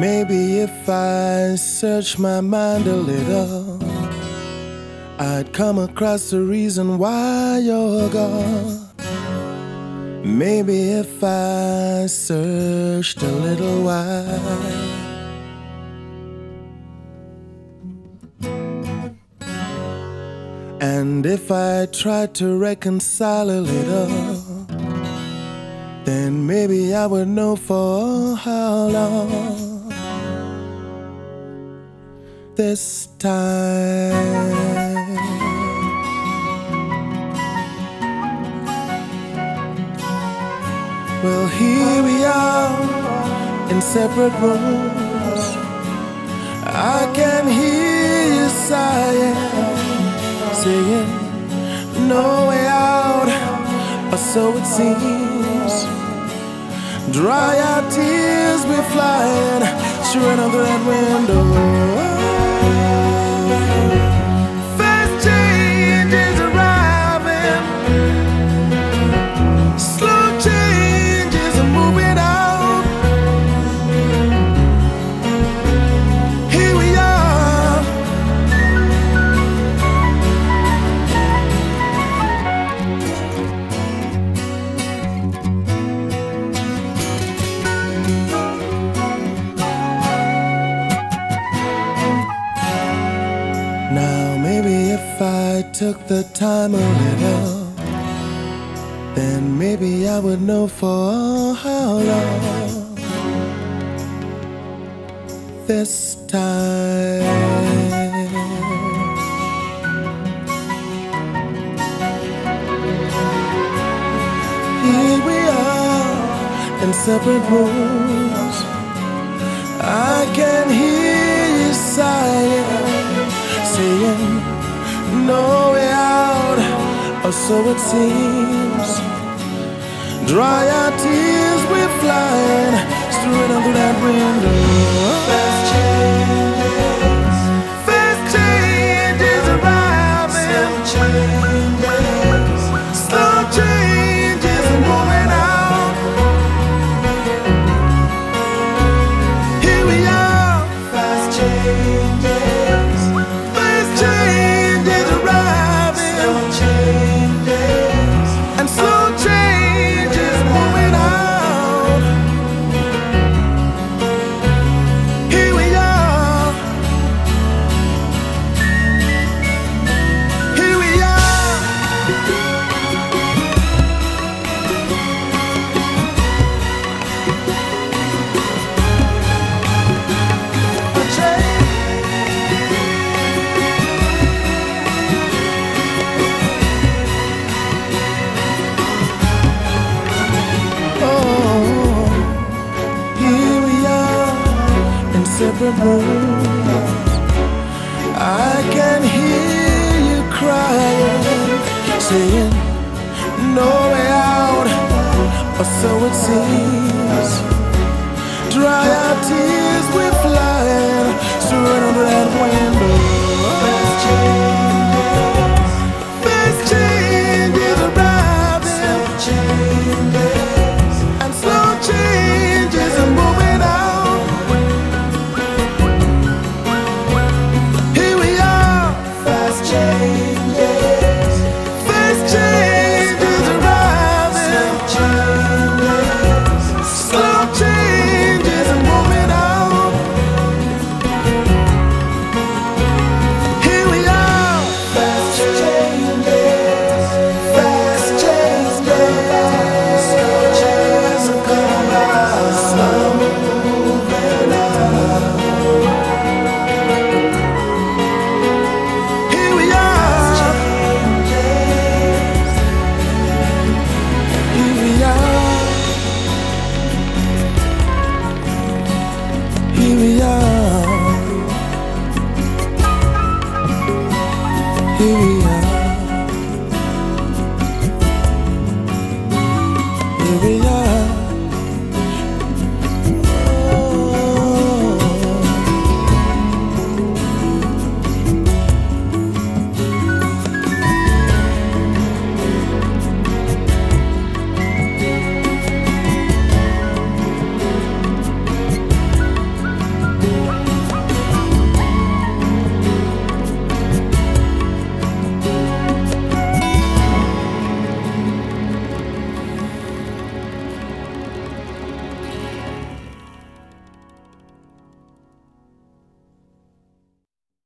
Maybe if I search my mind a little, I'd come across the reason why you're gone. Maybe if I searched a little while, and if I tried to reconcile a little, then maybe I would know for how long. This time, well, here we are in separate rooms. I can hear you sighing, saying no way out, or so it seems. Dry our tears, we're flying straight under that window. Fast change is arriving, slow change is moving out. Here we are, now maybe if I took the time a little, then maybe I would know for how long. This time, here we are in separate rooms. I can hear you sighing, saying no way out, or so it seems. Dry our tears, we're flying straight under that window. Fast changes arriving, slow changes moving out. Here we are, fast changes arriving, and slow changes moving out. Here we are, here we are. A change. Separate rooms. I can hear you crying, saying no way out, or so it seems. Dry our tears, we're flying straight under that window.